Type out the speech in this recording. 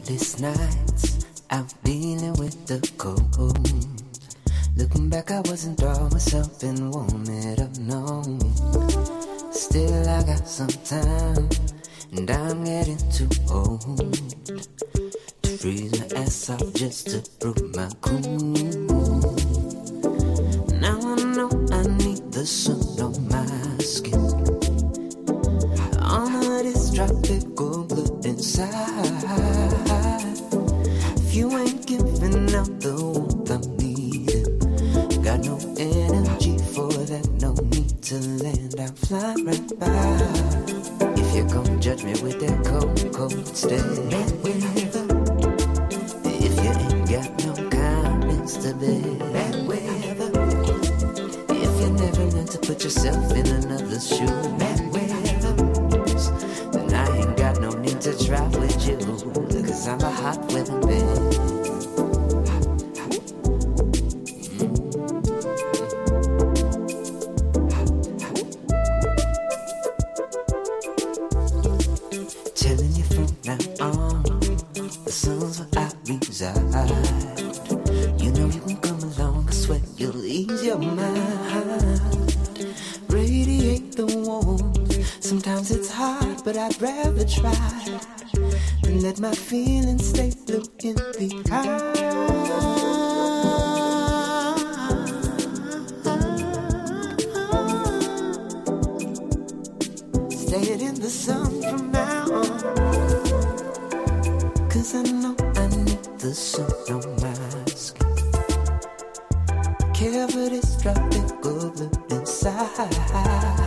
Sleepless nights, out dealing with the cold. Looking back, I wasn't throwing myself and warm it up, no. Still, I got some time, and I'm getting too old to freeze my ass off just to prove my cool. Now I know I need the sun on my skin. All of this tropical blood inside. If you ain't giving out the warmth I'm needing, got no energy for that, no need to land, I'll fly right by. If you're gonna judge me with that cold, cold stare, bad weather. If you ain't got no kindness to bear, bad weather. If you never learned to put yourself in another's shoe, bad weather. Then I ain't got no need to try with you, cause I'm a hot weather man. Telling you from now on, the sun's where I reside. You know you can come along, I swear you'll ease your mind. Radiate the warmth. Sometimes it's hard, but I'd rather try than let my feelings stay blue in the eye. Stay it in the sun from now on, cause I know I need the sun on my skin. Care for this tropical blue inside.